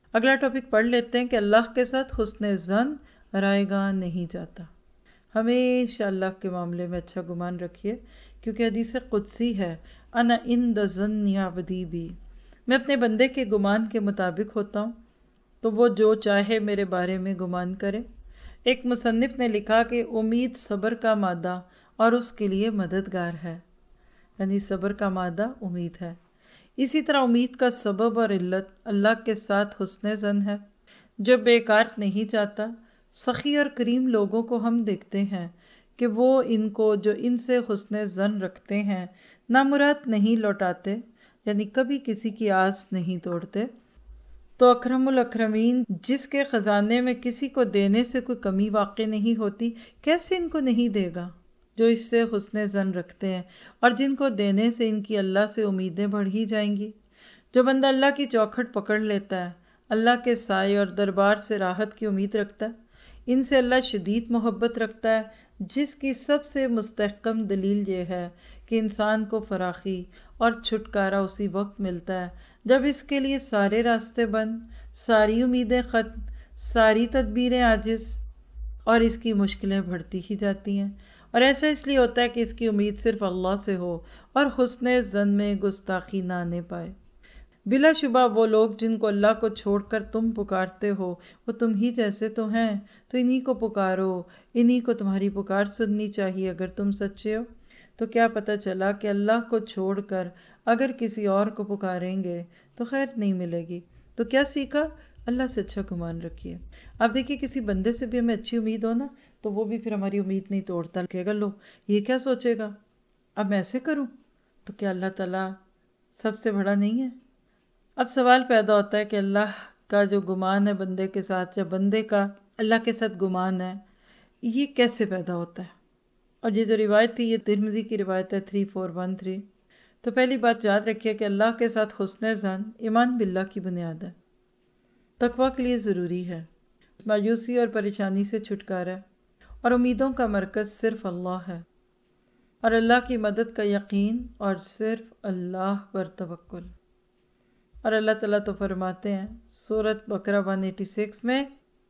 اگلا ٹاپک پڑھ لیتے ہیں کہ اللہ کے ساتھ حسن ظن رائے گاں نہیں جاتا۔ ہمیشہ اللہ کے معاملے میں اچھا گمان رکھیے، کیونکہ حدیث قدسی ہے، انا عند ظن عبدی بی، میں اپنے بندے کے گمان کے مطابق ہوتا ہوں، تو وہ جو چاہے میرے بارے میں گمان کرے۔ ایک مصنف نے لکھا کہ امید صبر کا مادہ اور اس کے لیے مددگار ہے، یعنی صبر کا مادہ امید ہے۔ اسی طرح امید کا سبب اور علت اللہ کے ساتھ حسن ظن ہے، جو بیکار نہیں جاتا۔ سخی اور کریم لوگوں کو ہم دیکھتے ہیں کہ وہ ان کو جو ان سے حسن ظن رکھتے ہیں نامراد نہیں لوٹاتے، یعنی کبھی کسی کی آس نہیں توڑتے۔ تو اکرم الاکرمین جس کے خزانے میں کسی کو دینے سے کوئی کمی واقع نہیں ہوتی، کیسے ان کو نہیں دے گا جو اس سے حسن ظن رکھتے ہیں، اور جن کو دینے سے ان کی اللہ سے امیدیں بڑھ ہی جائیں گی۔ جو بندہ اللہ کی چوکھٹ پکڑ لیتا ہے، اللہ کے سائے اور دربار سے راحت کی امید رکھتا ہے، ان سے اللہ شدید محبت رکھتا ہے، جس کی سب سے مستحکم دلیل یہ ہے کہ انسان کو فراخی اور چھٹکارا اسی وقت ملتا ہے جب اس کے لیے سارے راستے بند، ساری امیدیں ختم، ساری تدبیریں عاجز، اور اس کی مشکلیں بڑھتی ہی جاتی ہیں۔ اور ایسا اس لیے ہوتا ہے کہ اس کی امید صرف اللہ سے ہو اور حسن ظن میں گستاخی نہ آنے پائے۔ بلا شبہ وہ لوگ جن کو اللہ کو چھوڑ کر تم پکارتے ہو وہ تم ہی جیسے تو ہیں، تو انہی کو پکارو، انہی کو تمہاری پکار سننی چاہیے اگر تم سچے ہو۔ تو کیا پتہ چلا کہ اللہ کو چھوڑ کر اگر کسی اور کو پکاریں گے تو خیر نہیں ملے گی۔ تو کیا سیکھا؟ اللہ سے اچھا گمان رکھیے۔ آپ دیکھیے کسی بندے سے بھی ہمیں اچھی امید ہو نا، تو وہ بھی پھر ہماری امید نہیں توڑتا، کہے گا لو یہ کیا سوچے گا، اب میں ایسے کروں، تو کیا اللہ تعالیٰ سب سے بڑا نہیں ہے؟ اب سوال پیدا ہوتا ہے کہ اللہ کا جو گمان ہے بندے کے ساتھ، یا بندے کا اللہ کے ساتھ گمان ہے، یہ کیسے پیدا ہوتا ہے؟ اور یہ جو روایت تھی یہ ترمذی کی روایت ہے 3413۔ تو پہلی بات یاد رکھیے کہ اللہ کے ساتھ حسن ظن ایمان باللہ کی بنیاد ہے، تقویٰ کے لیے ضروری ہے، مایوسی اور پریشانی سے چھٹکارا ہے، اور امیدوں کا مرکز صرف اللہ ہے، اور اللہ کی مدد کا یقین، اور صرف اللہ پر توکل۔ اور اللہ تعالیٰ تو فرماتے ہیں سورۃ بقرہ 186 میں،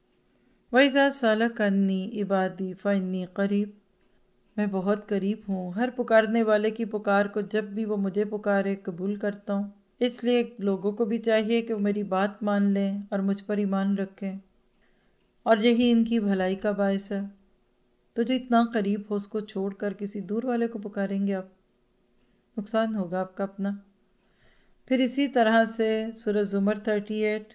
وَإِذَا سَأَلَكَ عَنِّي عِبَادِي فَإِنِّي قَرِيبٌ، میں بہت قریب ہوں، ہر پکارنے والے کی پکار کو جب بھی وہ مجھے پکارے قبول کرتا ہوں۔ اس لیے لوگوں کو بھی چاہیے کہ وہ میری بات مان لیں اور مجھ پر ایمان رکھیں، اور یہی ان کی بھلائی کا باعث ہے۔ تو جو اتنا قریب ہو اس کو چھوڑ کر کسی دور والے کو پکاریں گے آپ، نقصان ہوگا آپ کا اپنا۔ پھر اسی طرح سے سورہ زمر 38،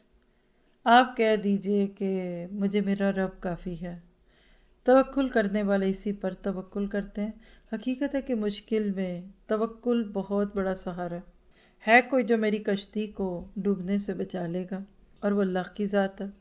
آپ کہہ دیجئے کہ مجھے میرا رب کافی ہے۔ توکل کرنے والے اسی پر توکل کرتے ہیں۔ حقیقت ہے کہ مشکل میں توکل بہت بڑا سہارا ہے کوئی جو میری کشتی کو ڈوبنے سے بچا لے گا، اور وہ اللہ کی ذات ہے۔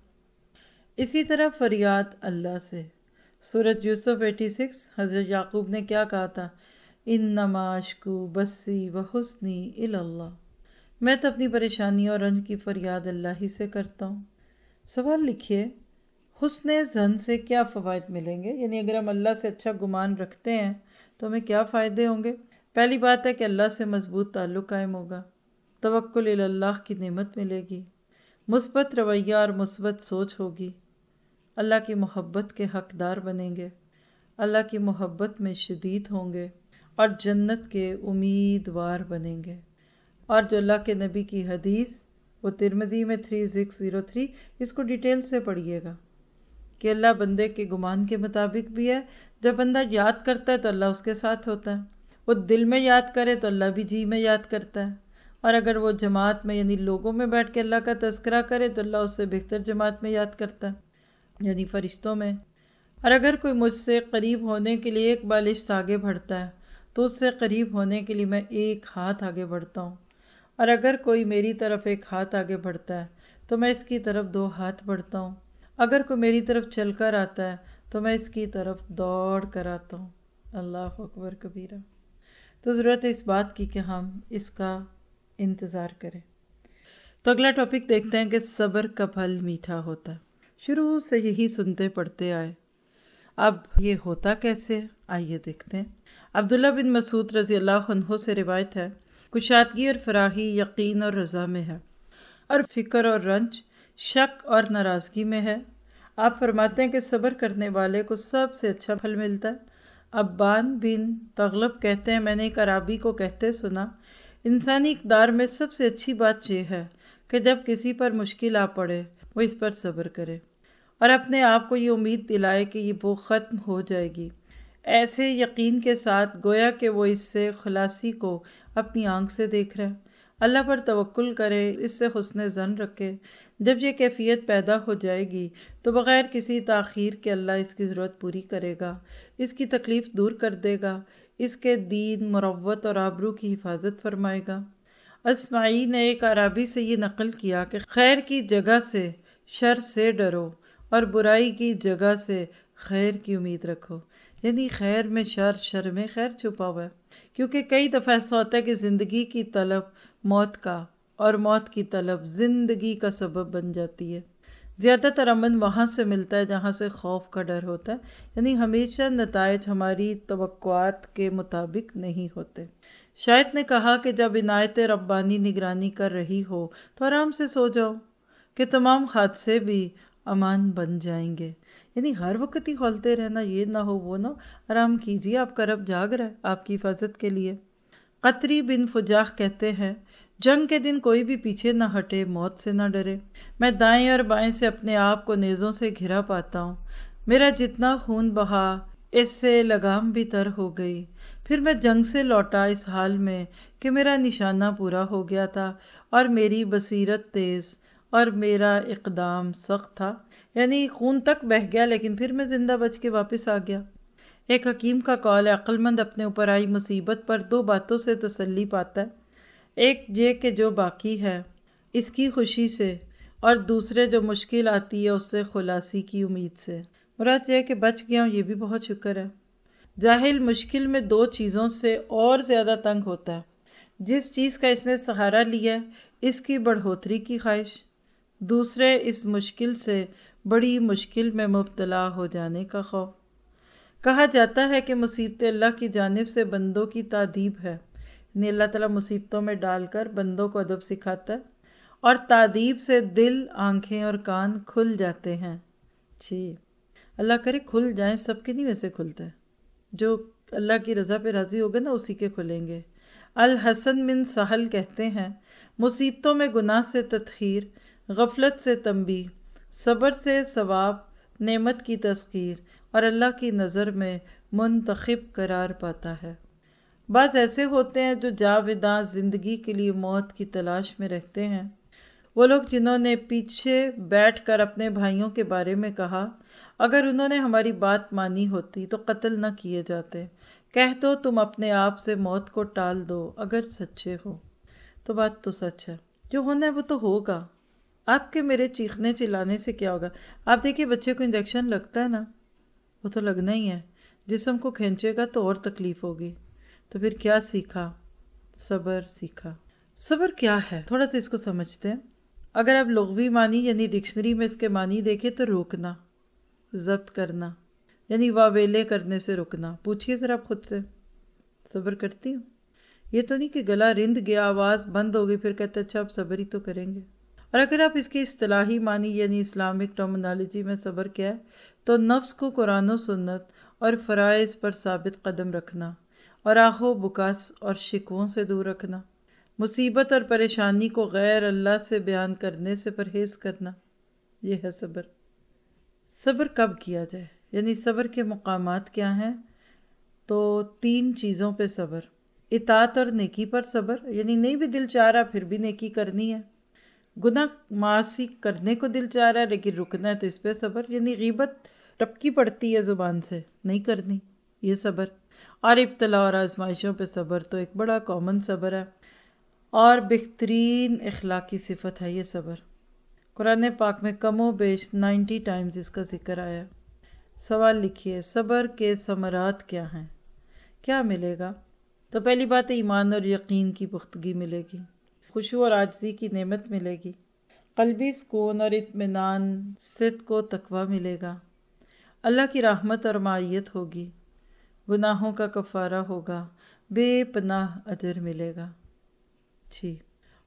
اسی طرح فریاد اللہ سے، سورۃ یوسف 86، حضرت یعقوب نے کیا کہا تھا، انما اشکو بثی وحزنی الی اللہ، میں تو اپنی پریشانی اور رنج کی فریاد اللہ ہی سے کرتا ہوں۔ سوال لکھیے، حسن ظن سے کیا فوائد ملیں گے؟ یعنی اگر ہم اللہ سے اچھا گمان رکھتے ہیں تو ہمیں کیا فائدے ہوں گے؟ پہلی بات ہے کہ اللہ سے مضبوط تعلق قائم ہوگا، توکل الی اللہ کی نعمت ملے گی، مثبت رویہ اور مثبت سوچ ہوگی، اللہ کی محبت کے حقدار بنیں گے، اللہ کی محبت میں شدید ہوں گے، اور جنت کے امیدوار بنیں گے۔ اور جو اللہ کے نبی کی حدیث وہ ترمذی میں 3603، اس کو ڈیٹیل سے پڑھیے گا کہ اللہ بندے کے گمان کے مطابق بھی ہے۔ جب بندہ یاد کرتا ہے تو اللہ اس کے ساتھ ہوتا ہے، وہ دل میں یاد کرے تو اللہ بھی جی میں یاد کرتا ہے، اور اگر وہ جماعت میں یعنی لوگوں میں بیٹھ کے اللہ کا تذکرہ کرے تو اللہ اس سے بہتر جماعت میں یاد کرتا ہے، یعنی فرشتوں میں۔ اور اگر کوئی مجھ سے قریب ہونے کے لیے ایک بالشت آگے بڑھتا ہے تو اس سے قریب ہونے کے لیے میں ایک ہاتھ آگے بڑھتا ہوں، اور اگر کوئی میری طرف ایک ہاتھ آگے بڑھتا ہے تو میں اس کی طرف 2 ہاتھ بڑھتا ہوں، اگر کوئی میری طرف چل کر آتا ہے تو میں اس کی طرف دوڑ کر آتا ہوں۔ اللہ اکبر کبیرہ۔ تو ضرورت ہے اس بات کی کہ ہم اس کا انتظار کریں۔ تو اگلا ٹاپک دیکھتے ہیں کہ صبر کا پھل میٹھا ہوتا ہے۔ شروع سے یہی سنتے پڑھتے آئے، اب یہ ہوتا کیسے؟ آئیے دیکھتے ہیں۔ عبداللہ بن مسعود رضی اللہ عنہ سے روایت ہے، کشادگی اور فراخی یقین اور رضا میں ہے، اور فکر اور رنج شک اور ناراضگی میں ہے۔ آپ فرماتے ہیں کہ صبر کرنے والے کو سب سے اچھا پھل ملتا ہے۔ ابان بن تغلب کہتے ہیں، میں نے ایک عرابی کو کہتے سنا، انسانی اقدار میں سب سے اچھی بات یہ ہے کہ جب کسی پر مشکل آ پڑے وہ اس پر صبر کرے اور اپنے آپ کو یہ امید دلائے کہ یہ وہ ختم ہو جائے گی، ایسے یقین کے ساتھ گویا کہ وہ اس سے خلاصی کو اپنی آنکھ سے دیکھ رہا ہے۔ اللہ پر توکل کرے، اس سے حسن ظن رکھے۔ جب یہ کیفیت پیدا ہو جائے گی تو بغیر کسی تاخیر کے اللہ اس کی ضرورت پوری کرے گا، اس کی تکلیف دور کر دے گا، اس کے دین، مروت اور آبرو کی حفاظت فرمائے گا۔ اسماعی نے ایک عرابی سے یہ نقل کیا کہ خیر کی جگہ سے شر سے ڈرو اور برائی کی جگہ سے خیر کی امید رکھو، یعنی خیر میں شر، شر میں خیر چھپا ہوا ہے، کیونکہ کئی دفعہ ایسا ہوتا ہے کہ زندگی کی طلب موت کا اور موت کی طلب زندگی کا سبب بن جاتی ہے۔ زیادہ تر امن وہاں سے ملتا ہے جہاں سے خوف کا ڈر ہوتا ہے، یعنی ہمیشہ نتائج ہماری توقعات کے مطابق نہیں ہوتے۔ شاعر نے کہا کہ جب عنایت ربانی نگرانی کر رہی ہو تو آرام سے سو جاؤ کہ تمام حادثے بھی امان بن جائیں گے، یعنی ہر وقت ہی کھولتے رہنا، یہ نہ ہو وہ نہ ہو، آرام کیجیے، آپ کا رب جاگ رہا ہے آپ کی حفاظت کے لیے۔ قطری بن فجاح کہتے ہیں، جنگ کے دن کوئی بھی پیچھے نہ ہٹے، موت سے نہ ڈرے۔ میں دائیں اور بائیں سے اپنے آپ کو نیزوں سے گھرا پاتا ہوں، میرا جتنا خون بہا اس سے لگام بھی تر ہو گئی۔ پھر میں جنگ سے لوٹا اس حال میں کہ میرا نشانہ پورا ہو گیا تھا اور میری بصیرت تیز اور میرا اقدام سخت تھا، یعنی خون تک بہہ گیا لیکن پھر میں زندہ بچ کے واپس آ گیا۔ ایک حکیم کا قول ہے، عقل مند اپنے اوپر آئی مصیبت پر دو باتوں سے تسلی پاتا ہے، ایک یہ کہ جو باقی ہے اس کی خوشی سے، اور دوسرے جو مشکل آتی ہے اس سے خلاصی کی امید سے۔ مراد یہ ہے کہ بچ گیا ہوں، یہ بھی بہت شکر ہے۔ جاہل مشکل میں دو چیزوں سے اور زیادہ تنگ ہوتا ہے، جس چیز کا اس نے سہارا لیا ہے اس کی بڑھوتری کی خواہش، دوسرے اس مشکل سے بڑی مشکل میں مبتلا ہو جانے کا خوف۔ کہا جاتا ہے کہ مصیبتیں اللہ کی جانب سے بندوں کی تادیب ہے، یعنی اللہ تعالیٰ مصیبتوں میں ڈال کر بندوں کو ادب سکھاتا ہے، اور تادیب سے دل، آنکھیں اور کان کھل جاتے ہیں۔ جی اللہ کرے کھل جائیں، سب کے نہیں ویسے کھلتا ہے، جو اللہ کی رضا پہ راضی ہوگا نا اسی کے کھلیں گے۔ الحسن بن سہل کہتے ہیں، مصیبتوں میں گناہ سے تطہیر، غفلت سے تنبیہ، صبر سے ثواب، نعمت کی تذکیر اور اللہ کی نظر میں منتخب قرار پاتا ہے۔ بعض ایسے ہوتے ہیں جو جاوداں زندگی کے لیے موت کی تلاش میں رہتے ہیں، وہ لوگ جنہوں نے پیچھے بیٹھ کر اپنے بھائیوں کے بارے میں کہا، اگر انہوں نے ہماری بات مانی ہوتی تو قتل نہ کیے جاتے، کہہ دو تم اپنے آپ سے موت کو ٹال دو اگر سچے ہو۔ تو بات تو سچ ہے، جو ہونا ہے وہ تو ہوگا، آپ کے میرے چیخنے چلانے سے کیا ہوگا؟ آپ دیکھیے بچے کو انجیکشن لگتا ہے نا، وہ تو لگنا ہی ہے، جسم کو کھینچے گا تو اور تکلیف ہوگی، تو پھر کیا سیکھا؟ صبر سیکھا۔ صبر کیا ہے؟ تھوڑا سا اس کو سمجھتے ہیں۔ اگر آپ لغوی معنی یعنی ڈکشنری میں اس کے معنی دیکھیں تو روکنا، ضبط کرنا، یعنی واویلے کرنے سے رکنا۔ پوچھئے ذرا آپ خود سے، صبر کرتی ہوں؟ یہ تو نہیں کہ گلا رند گیا، آواز بند ہو گئی، پھر کہتے اچھا آپ صبر ہی تو کریں گے۔ اور اگر آپ اس کی اصطلاحی معنی یعنی اسلامک ٹرمنالوجی میں صبر کیا ہے تو نفس کو قرآن و سنت اور فرائض پر ثابت قدم رکھنا اور آہ و بکاس اور شکووں سے دور رکھنا، مصیبت اور پریشانی کو غیر اللہ سے بیان کرنے سے پرہیز کرنا، یہ ہے صبر۔ صبر کب کیا جائے؟ یعنی صبر کے مقامات کیا ہیں؟ تو 3 چیزوں پہ صبر، اطاعت اور نیکی پر صبر، یعنی نہیں بھی دل چاہ رہا پھر بھی نیکی کرنی ہے، گناہ معاصی کرنے کو دل چاہ رہا ہے لیکن رکنا ہے تو اس پہ صبر، یعنی غیبت ٹپکی پڑتی ہے زبان سے نہیں کرنی، یہ صبر۔ اور ابتلا اور آزمائشوں پہ صبر تو ایک بڑا کامن صبر ہے اور بہترین اخلاقی صفت ہے یہ صبر۔ قرآن پاک میں کم و بیش 90 ٹائمز اس کا ذکر آیا ہے۔ سوال لکھیے، صبر کے ثمرات کیا ہیں؟ کیا ملے گا؟ تو پہلی بات ایمان اور یقین کی پختگی ملے گی، خشوع اور عاجزی کی نعمت ملے گی، قلبی سکون اور اطمینان، صدق و تقوی ملے گا، اللہ کی رحمت اور معیت ہوگی، گناہوں کا کفارہ ہوگا، بے پناہ اجر ملے گا۔ جی،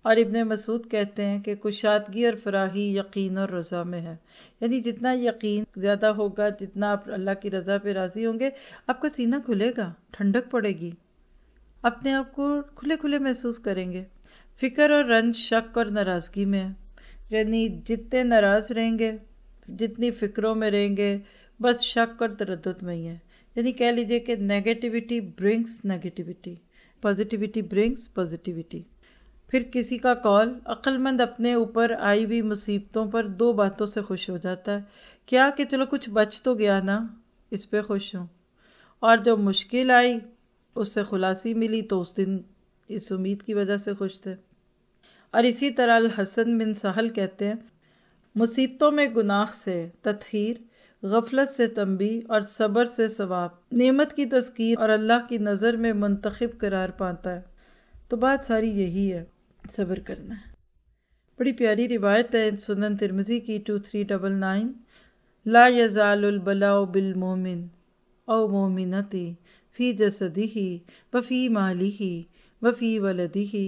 اور ابن مسعود کہتے ہیں کہ کشادگی اور فراحی یقین اور رضا میں ہے، یعنی جتنا یقین زیادہ ہوگا، جتنا آپ اللہ کی رضا پہ راضی ہوں گے، آپ کا سینہ کھلے گا، ٹھنڈک پڑے گی، اپنے آپ کو کھلے کھلے محسوس کریں گے۔ فکر اور رنج شک اور ناراضگی میں ہے، یعنی جتنے ناراض رہیں گے، جتنی فکروں میں رہیں گے، بس شک اور تردد میں ہی ہے، یعنی کہہ لیجئے کہ negativity brings negativity, positivity brings positivity. پھر کسی کا کال، عقل مند اپنے اوپر آئی ہوئی مصیبتوں پر 2 باتوں سے خوش ہو جاتا ہے، کیا کہ چلو کچھ بچ تو گیا نا، اس پہ خوش ہوں، اور جو مشکل آئی اس سے خلاصی ملی تو اس دن اس امید کی وجہ سے خوش تھے۔ اور اسی طرح الحسن بن سہل کہتے ہیں، مصیبتوں میں گناہ سے تطہیر، غفلت سے تنبیہ اور صبر سے ثواب، نعمت کی تذکیر اور اللہ کی نظر میں منتخب قرار پاتا ہے۔ تو بات ساری یہی ہے، صبر کرنا ہے۔ بڑی پیاری روایت ہے سنن ترمذی کی 2399، لا یزال البلاء بالمومن او مومنتی فی جسدہ وفی مالہ وفی ولدہ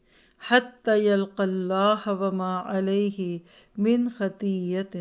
حتی یلقى اللہ وما علیہ من خطیۃ۔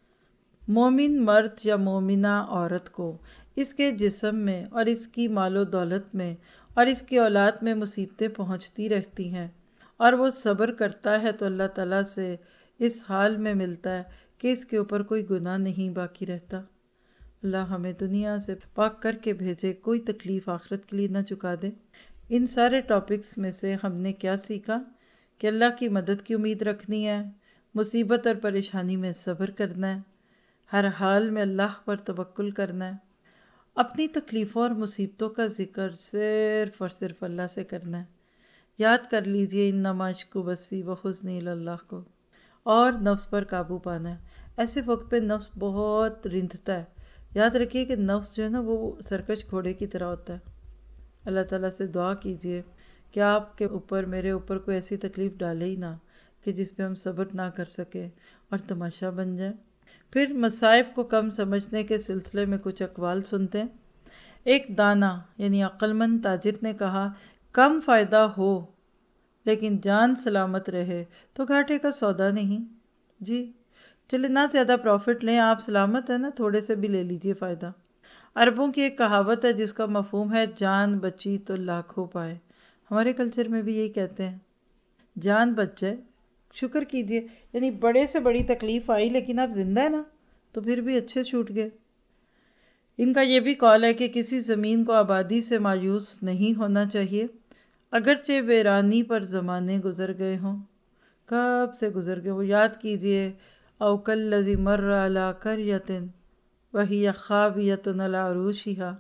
مومن مرد یا مومنہ عورت کو اس کے جسم میں اور اس کی مال و دولت میں اور اس کی اولاد میں مصیبتیں پہنچتی رہتی ہیں، اور وہ صبر کرتا ہے تو اللہ تعالیٰ سے اس حال میں ملتا ہے کہ اس کے اوپر کوئی گناہ نہیں باقی رہتا۔ اللہ ہمیں دنیا سے پاک کر کے بھیجے، کوئی تکلیف آخرت کے لیے نہ چکا دے۔ ان سارے ٹاپکس میں سے ہم نے کیا سیکھا؟ کہ اللہ کی مدد کی امید رکھنی ہے، مصیبت اور پریشانی میں صبر کرنا ہے، ہر حال میں اللہ پر توکل کرنا ہے، اپنی تکلیفوں اور مصیبتوں کا ذکر صرف اور صرف اللہ سے کرنا ہے۔ یاد کر لیجئے انما اشکو بثی وحزنی الی اللہ کو، اور نفس پر قابو پانا ہے۔ ایسے وقت پہ نفس بہت رندھتا ہے، یاد رکھیے کہ نفس جو ہے نا وہ سرکش گھوڑے کی طرح ہوتا ہے۔ اللہ تعالیٰ سے دعا کیجئے کہ آپ کے اوپر، میرے اوپر کوئی ایسی تکلیف ڈالے ہی نہ کہ جس پہ ہم صبر نہ کر سکیں اور تماشا بن جائے۔ پھر مصائب کو کم سمجھنے کے سلسلے میں کچھ اقوال سنتے ہیں۔ ایک دانا یعنی عقل مند تاجر نے کہا، کم فائدہ ہو لیکن جان سلامت رہے تو گھاٹے کا سودا نہیں۔ جی چلے نہ زیادہ پروفٹ لیں، آپ سلامت ہیں نا، تھوڑے سے بھی لے لیجئے فائدہ۔ عربوں کی ایک کہاوت ہے جس کا مفہوم ہے جان بچی تو لاکھوں پائے۔ ہمارے کلچر میں بھی یہی کہتے ہیں، جان بچ جائے شکر کیجئے، یعنی بڑے سے بڑی تکلیف آئی لیکن آپ زندہ ہیں نا، تو پھر بھی اچھے چھوٹ گئے۔ ان کا یہ بھی قول ہے کہ کسی زمین کو آبادی سے مایوس نہیں ہونا چاہیے، اگرچہ ویرانی پر زمانے گزر گئے ہوں۔ کب سے گزر گئے وہ یاد کیجئے، او کالذی مر علی قریۃ وہی خاویۃ علی عروشہا۔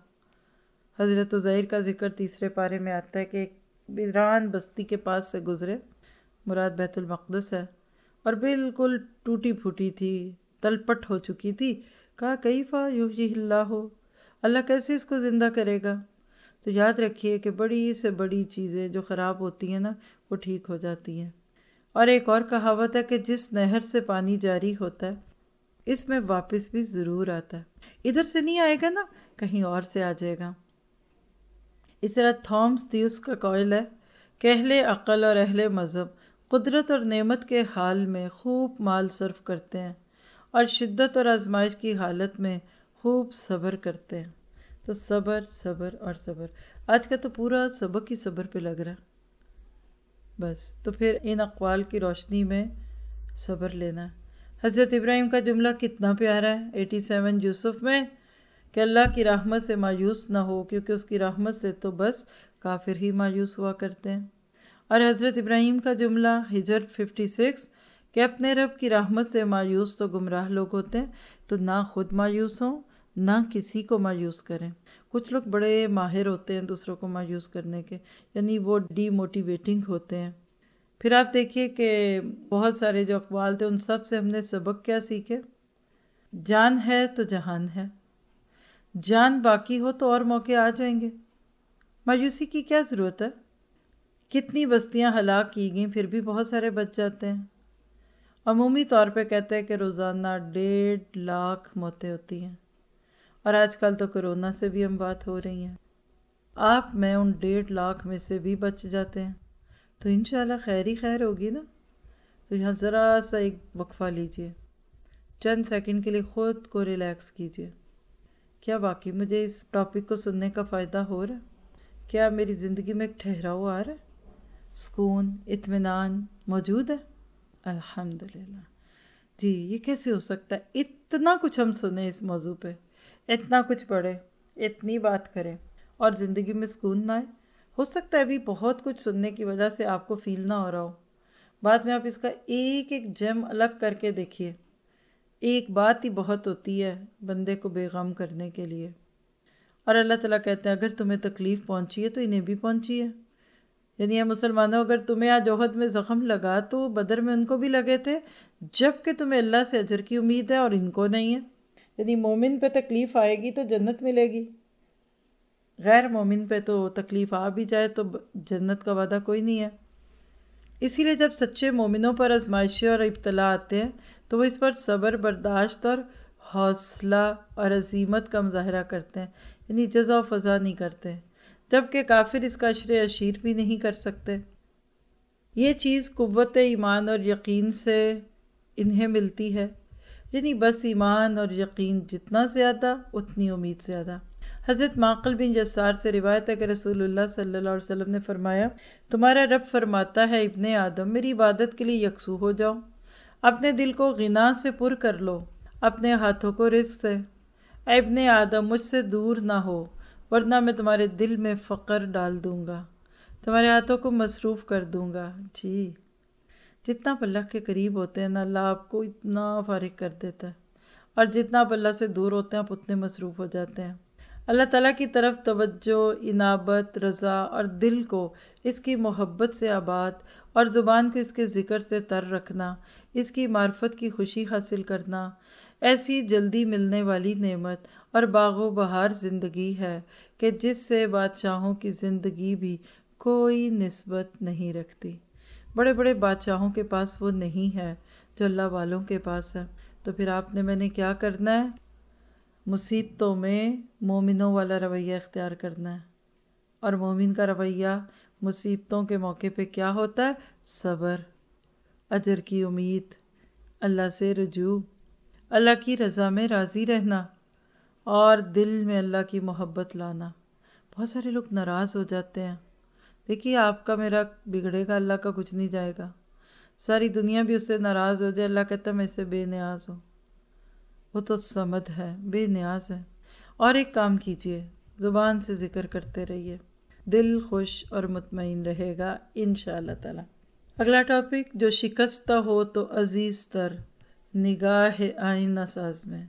حضرت عزیر کا ذکر 3 پارے میں آتا ہے کہ ایک ویران بستی کے پاس سے گزرے، مراد بیت المقدس ہے، اور بالکل ٹوٹی پھوٹی تھی، تلپٹ ہو چکی تھی۔ کہا کیفا یحیی اللہ، اللہ کیسے اس کو زندہ کرے گا؟ تو یاد رکھیے کہ بڑی سے بڑی چیزیں جو خراب ہوتی ہیں نا وہ ٹھیک ہو جاتی ہیں۔ اور ایک اور کہاوت ہے کہ جس نہر سے پانی جاری ہوتا ہے اس میں واپس بھی ضرور آتا ہے، ادھر سے نہیں آئے گا نا، کہیں اور سے آ جائے گا۔ اس طرح تھامس تھیوس کا قول ہے کہ اہل عقل اور اہل مذہب قدرت اور نعمت کے حال میں خوب مال صرف کرتے ہیں اور شدت اور آزمائش کی حالت میں خوب صبر کرتے ہیں۔ تو صبر صبر اور صبر، آج کا تو پورا سبق ہی صبر پہ لگ رہا ہے۔ بس تو پھر ان اقوال کی روشنی میں صبر لینا ہے۔ حضرت ابراہیم کا جملہ کتنا پیارا ہے 87 یوسف میں، کہ اللہ کی رحمت سے مایوس نہ ہو، کیونکہ اس کی رحمت سے تو بس کافر ہی مایوس ہوا کرتے ہیں۔ اور حضرت ابراہیم کا جملہ ہجر 56 کہ اپنے رب کی رحمت سے مایوس تو گمراہ لوگ ہوتے ہیں، تو نہ خود مایوس ہوں نہ کسی کو مایوس کریں۔ کچھ لوگ بڑے ماہر ہوتے ہیں دوسروں کو مایوس کرنے کے، یعنی وہ ڈی موٹیویٹنگ ہوتے ہیں۔ پھر آپ دیکھیے کہ بہت سارے جو اقوال تھے ان سب سے ہم نے سبق کیا سیکھے؟ جان ہے تو جہان ہے، جان باقی ہو تو اور موقع آ جائیں گے، مایوسی کی کیا ضرورت ہے؟ کتنی بستیاں ہلاک کی گئیں پھر بھی بہت سارے بچ جاتے ہیں۔ عمومی طور پہ کہتے ہیں کہ روزانہ 1.5 لاکھ موتیں ہوتی ہیں، اور آج کل تو کرونا سے بھی ہم بات ہو رہی ہیں۔ آپ میں ان 1.5 لاکھ میں سے بھی بچ جاتے ہیں تو انشاءاللہ خیر ہی خیر ہوگی نا. تو یہاں ذرا سا ایک وقفہ لیجئے، چند سیکنڈ کے لیے خود کو ریلیکس کیجئے. کیا واقعی مجھے اس ٹاپک کو سننے کا فائدہ ہو رہا ہے؟ کیا میری زندگی میں ایک ٹھہراؤ آ رہا ہے؟ سکون، اطمینان موجود ہے؟ الحمدللہ. جی یہ کیسے ہو سکتا ہے؟ اتنا کچھ ہم سنیں اس موضوع پہ، اتنا کچھ پڑھیں، اتنی بات کریں اور زندگی میں سکون نہ آئے. ہو سکتا ہے ابھی بہت کچھ سننے کی وجہ سے آپ کو فیل نہ ہو رہا ہو، بعد میں آپ اس کا ایک ایک جیم الگ کر کے دیکھیے. ایک بات ہی بہت ہوتی ہے بندے کو بے غم کرنے کے لیے. اور اللہ تعالیٰ کہتے ہیں اگر تمہیں تکلیف پہنچی ہے تو انہیں بھی پہنچی ہے. یعنی اے مسلمانوں، اگر تمہیں آج احد میں زخم لگا تو بدر میں ان کو بھی لگے تھے، جب کہ تمہیں اللہ سے اجر کی امید ہے اور ان کو نہیں ہے. یعنی مومن پہ تکلیف آئے گی تو جنت ملے گی، غیر مومن پہ تو تکلیف آ بھی جائے تو جنت کا وعدہ کوئی نہیں ہے. اسی لیے جب سچے مومنوں پر آزمائشیں اور ابتلا آتے ہیں تو وہ اس پر صبر، برداشت اور حوصلہ اور عزیمت کا مظاہرہ کرتے ہیں، یعنی جزا و فضا نہیں کرتے، جبکہ کافر اس کا عشر عشیر بھی نہیں کر سکتے. یہ چیز قوت ایمان اور یقین سے انہیں ملتی ہے. یعنی بس ایمان اور یقین جتنا زیادہ اتنی امید زیادہ. حضرت معقل بن یسار سے روایت ہے کہ رسول اللہ صلی اللہ علیہ وسلم نے فرمایا، تمہارا رب فرماتا ہے ابن آدم میری عبادت کے لیے یکسو ہو جاؤ، اپنے دل کو غنا سے پر کر لو، اپنے ہاتھوں کو رزق سے. اے ابن آدم مجھ سے دور نہ ہو ورنہ میں تمہارے دل میں فقر ڈال دوں گا، تمہارے ہاتھوں کو مصروف کر دوں گا. جی جتنا آپ اللہ کے قریب ہوتے ہیں نا، اللہ آپ کو اتنا فارغ کر دیتا ہے، اور جتنا آپ اللہ سے دور ہوتے ہیں آپ اتنے مصروف ہو جاتے ہیں. اللہ تعالیٰ کی طرف توجہ، انابت، رضا اور دل کو اس کی محبت سے آباد اور زبان کو اس کے ذکر سے تر رکھنا، اس کی معرفت کی خوشی حاصل کرنا، ایسی جلدی ملنے والی نعمت اور باغ و بہار زندگی ہے کہ جس سے بادشاہوں کی زندگی بھی کوئی نسبت نہیں رکھتی. بڑے بڑے بادشاہوں کے پاس وہ نہیں ہے جو اللہ والوں کے پاس ہے. تو پھر آپ نے میں نے کیا کرنا ہے؟ مصیبتوں میں مومنوں والا رویہ اختیار کرنا ہے. اور مومن کا رویہ مصیبتوں کے موقع پہ کیا ہوتا ہے؟ صبر، اجر کی امید، اللہ سے رجوع، اللہ کی رضا میں راضی رہنا اور دل میں اللہ کی محبت لانا. بہت سارے لوگ ناراض ہو جاتے ہیں. دیکھیے آپ کا میرا بگڑے گا، اللہ کا کچھ نہیں جائے گا. ساری دنیا بھی اس سے ناراض ہو جائے، اللہ کہتا ہے میں اس سے بے نیاز ہوں. وہ تو صمد ہے، بے نیاز ہے. اور ایک کام کیجئے، زبان سے ذکر کرتے رہیے، دل خوش اور مطمئن رہے گا انشاءاللہ تعالی. اگلا ٹاپک، جو شکستہ ہو تو عزیز تر نگاہ آئینہ ساز میں.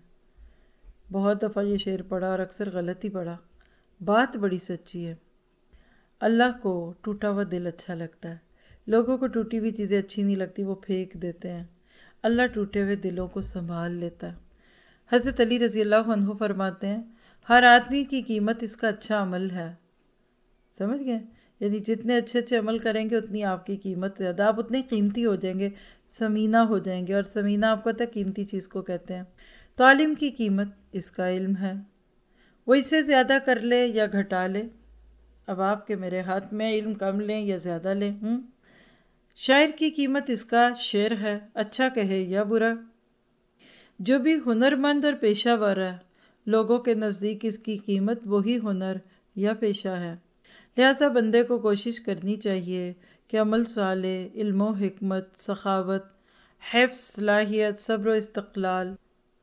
بہت دفعہ یہ شعر پڑھا اور اکثر غلط ہی پڑھا. بات بڑی سچی ہے. اللہ کو ٹوٹا ہوا دل اچھا لگتا ہے. لوگوں کو ٹوٹی ہوئی چیزیں اچھی نہیں لگتی، وہ پھینک دیتے ہیں. اللہ ٹوٹے ہوئے دلوں کو سنبھال لیتا ہے. حضرت علی رضی اللہ عنہ فرماتے ہیں ہر آدمی کی قیمت اس کا اچھا عمل ہے. سمجھ گئے؟ یعنی جتنے اچھے اچھے عمل کریں گے اتنی آپ کی قیمت زیادہ، آپ اتنے قیمتی ہو جائیں گے، ثمینہ ہو جائیں گے. اور ثمینہ آپ کو پتہ ہے قیمتی چیز کو کہتے ہیں. تو عالم کی قیمت اس کا علم ہے، وہ اسے زیادہ کر لے یا گھٹا لے. اب آپ کے میرے ہاتھ میں علم کم لیں یا زیادہ لیں. شاعر کی قیمت اس کا شعر ہے، اچھا کہے یا برا. جو بھی ہنرمند اور پیشہ ور ہے، لوگوں کے نزدیک اس کی قیمت وہی ہنر یا پیشہ ہے. لہٰذا بندے کو کوشش کرنی چاہیے کہ عمل صالح، علم و حکمت، سخاوت، حفظ، صلاحیت، صبر و استقلال،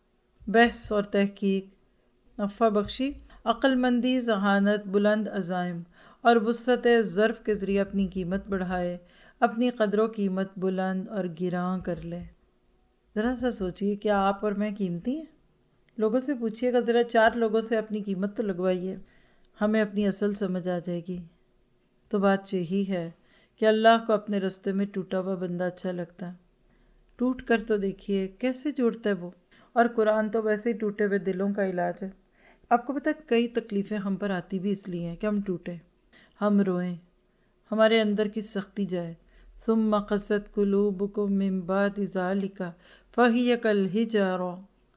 بحث اور تحقیق، نفع بخشی، عقل مندی، ذہانت، بلند عزائم اور وسعت ظرف کے ذریعے اپنی قیمت بڑھائے، اپنی قدر و قیمت بلند اور گراں کر لے. ذرا سا سوچئے، کیا آپ اور میں قیمتی ہیں؟ لوگوں سے پوچھئے گا، ذرا 4 لوگوں سے اپنی قیمت تو لگوائیے، ہمیں اپنی اصل سمجھ آ جائے گی. تو بات یہی ہے کہ اللہ کو اپنے رستے میں ٹوٹا ہوا بندہ اچھا لگتا ہے. ٹوٹ کر تو دیکھیے کیسے جوڑتا ہے وہ. اور قرآن تو ویسے ہی ٹوٹے ہوئے دلوں کا علاج ہے. آپ کو پتہ ہے کئی تکلیفیں ہم پر آتی بھی اس لیے ہیں کہ ہم ٹوٹیں، ہم روئیں، ہمارے اندر کی سختی جائے. ثم قست قلوبکم من بعد ذلک فہی کالحجارہ.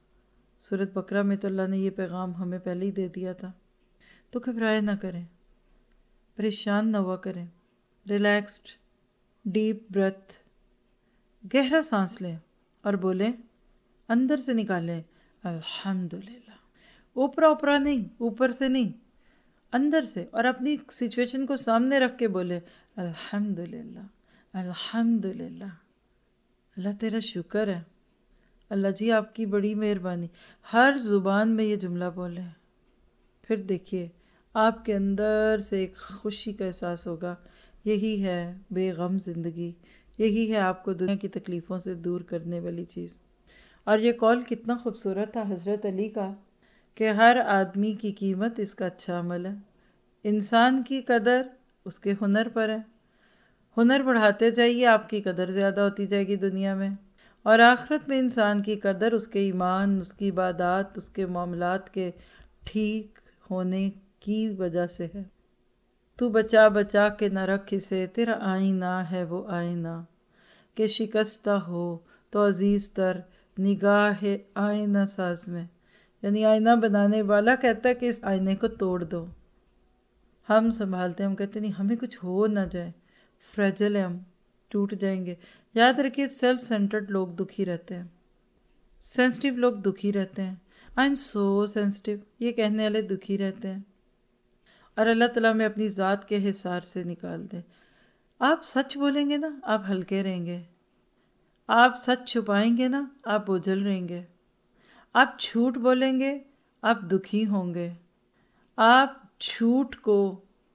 سورۃ بقرہ میں تو اللہ نے یہ پیغام ہمیں پہلے ہی دے دیا تھا. تو گھبرائے نہ کریں، پریشان نہ ہوا کریں، ریلیکسڈ डीप ब्रेथ, गहरा सांस लें और बोलें, अंदर से निकालें अल्हम्दुलिल्लाह। ऊपरा ऊपरा नहीं, ऊपर से नहीं, अंदर से। और अपनी सिचुएशन को सामने रख के बोले अल्हम्दुलिल्लाह अल्हम्दुलिल्लाह, अल्लाह तेरा शुक्र है, अल्लाह जी आपकी बड़ी मेहरबानी। हर ज़ुबान में ये जुमला बोलें। फिर देखिए आपके अंदर से एक खुशी का एहसास होगा। यही है बेगम ज़िंदगी, यही है आपको दुनिया की तकलीफ़ों से दूर करने वाली चीज़। और ये कौल कितना खूबसूरत था हज़रत अली का कि हर आदमी की कीमत इसका अच्छा अमल है। इंसान की कदर उसके हुनर पर है। हुनर बढ़ाते जाइए, आपकी कदर ज़्यादा होती जाएगी दुनिया में, और आखिरत में इंसान की कदर उसके ईमान, उसकी इबादत, उसके मामलात के ठीक होने की वजह से है। तू बचा बचा के न रख इसे, तेरा आईना है वो आईना, कि शिकस्ता हो तो अजीज़ तर निगाह आईना साज में। यानी आईना बनाने वाला कहता है कि इस आईने को तोड़ दो। हम संभालते हैं, हम कहते नहीं हमें कुछ हो ना जाए, फ्रेजल है, हम टूट जाएंगे। याद रखिए सेल्फ सेंटर्ड लोग दुखी रहते हैं, सेंसिटिव लोग दुखी रहते हैं। आई एम सो सेंसिटिव ये कहने वाले दुखी रहते हैं। और अल्लाह ताला में अपनी ज़ात के हिसार से निकाल दे। आप सच बोलेंगे ना, आप हल्के रहेंगे। आप सच छुपाएंगे ना, आप बोझल रहेंगे। आप झूठ बोलेंगे, आप दुखी होंगे। आप झूठ को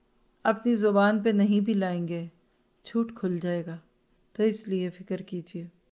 अपनी ज़ुबान पे नहीं भी लाएंगे, झूठ खुल जाएगा। तो इसलिए फ़िक्र कीजिए।